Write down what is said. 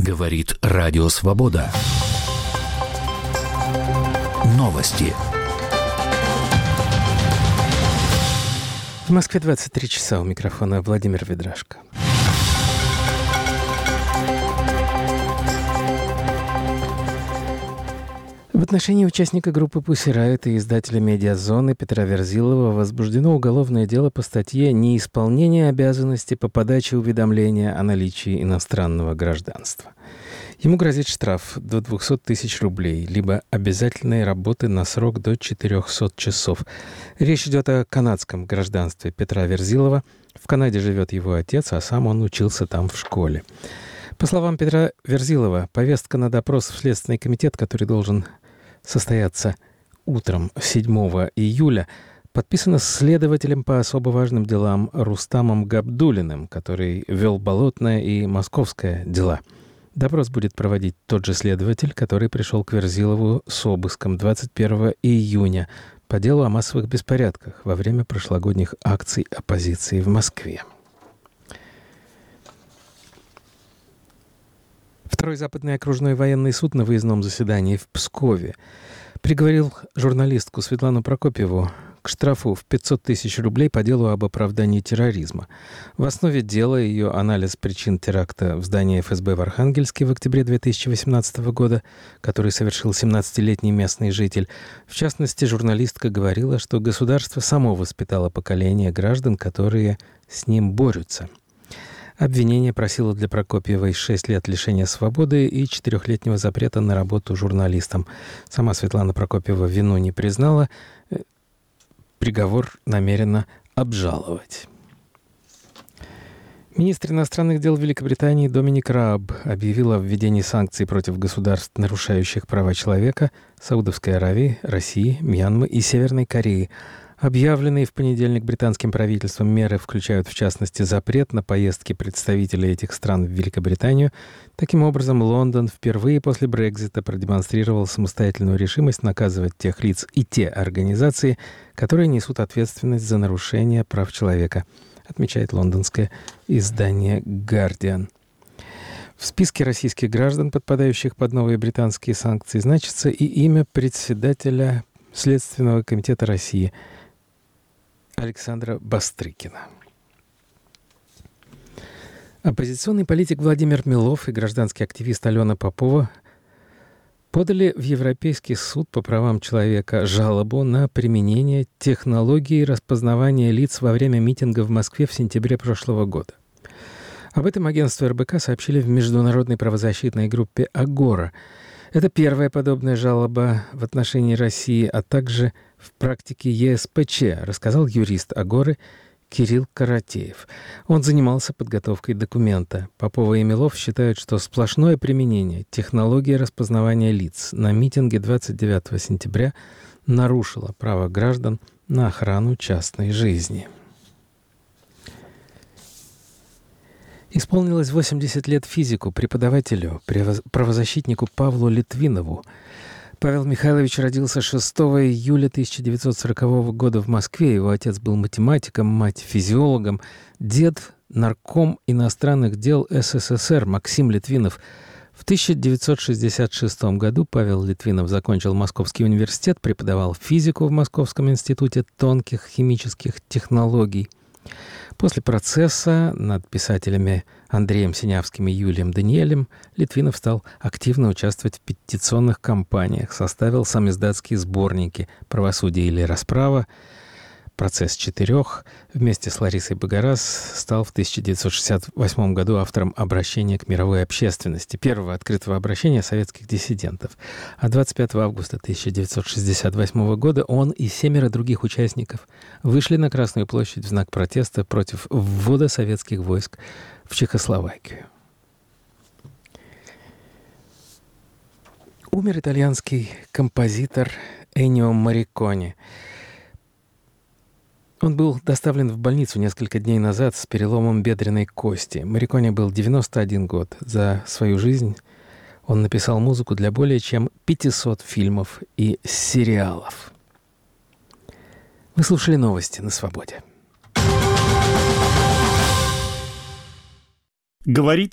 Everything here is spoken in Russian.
Говорит Радио Свобода. Новости. В Москве 23 часа. У микрофона Владимир Ведрашко. В отношении участника группы Pussy Riot и издателя «Медиазоны» Петра Верзилова возбуждено уголовное дело по статье «Неисполнение обязанности по подаче уведомления о наличии иностранного гражданства». Ему грозит штраф до 200 тысяч рублей, либо обязательной работы на срок до 400 часов. Речь идет о канадском гражданстве Петра Верзилова. В Канаде живет его отец, а сам он учился там в школе. По словам Петра Верзилова, повестка на допрос в Следственный комитет, который должен состояться утром 7 июля, подписана следователем по особо важным делам Рустамом Габдуллиным, который вел Болотное и Московское дела. Допрос будет проводить тот же следователь, который пришел к Верзилову с обыском 21 июня по делу о массовых беспорядках во время прошлогодних акций оппозиции в Москве. Второй Западный окружной военный суд на выездном заседании в Пскове приговорил журналистку Светлану Прокопьеву к штрафу в 500 тысяч рублей по делу об оправдании терроризма. В основе дела ее анализ причин теракта в здании ФСБ в Архангельске в октябре 2018 года, который совершил 17-летний местный житель. В частности, журналистка говорила, что государство само воспитало поколение граждан, которые с ним борются. Обвинение просило для Прокопьевой 6 лет лишения свободы и 4-летнего запрета на работу журналистом. Сама Светлана Прокопьева вину не признала. Приговор намерена обжаловать. Министр иностранных дел Великобритании Доминик Рааб объявил о введении санкций против государств, нарушающих права человека, Саудовской Аравии, России, Мьянмы и Северной Кореи. Объявленные в понедельник британским правительством меры включают, в частности, запрет на поездки представителей этих стран в Великобританию. Таким образом, Лондон впервые после Брексита продемонстрировал самостоятельную решимость наказывать тех лиц и те организации, которые несут ответственность за нарушение прав человека, отмечает лондонское издание «Гардиан». В списке российских граждан, подпадающих под новые британские санкции, значится и имя председателя Следственного комитета России Александра Бастрыкина. Оппозиционный политик Владимир Милов и гражданский активист Алена Попова подали в Европейский суд по правам человека жалобу на применение технологии распознавания лиц во время митинга в Москве в сентябре прошлого года. Об этом агентство РБК сообщили в международной правозащитной группе «Агора». Это первая подобная жалоба в отношении России, а также в практике ЕСПЧ, рассказал юрист Агоры Кирилл Каратеев. Он занимался подготовкой документа. Попова и Милов считают, что сплошное применение технологии распознавания лиц на митинге 29 сентября нарушило право граждан на охрану частной жизни. Исполнилось 80 лет физику, преподавателю, правозащитнику Павлу Литвинову. Павел Михайлович родился 6 июля 1940 года в Москве. Его отец был математиком, мать физиологом, дед нарком иностранных дел СССР Максим Литвинов. В 1966 году Павел Литвинов закончил Московский университет, преподавал физику в Московском институте тонких химических технологий. После процесса над писателями Андреем Синявским и Юлием Даниэлем Литвинов стал активно участвовать в петиционных кампаниях, составил самиздатские сборники «Правосудие или расправа», «Процесс четырех». Вместе с Ларисой Богораз стал в 1968 году автором обращения к мировой общественности, первого открытого обращения советских диссидентов. А 25 августа 1968 года он и 7 других участников вышли на Красную площадь в знак протеста против ввода советских войск в Чехословакию. Умер итальянский композитор Эннио Морриконе. Он был доставлен в больницу несколько дней назад с переломом бедренной кости. Морриконе был 91 год. За свою жизнь он написал музыку для более чем 500 фильмов и сериалов. Вы слушали новости на Свободе. Говорит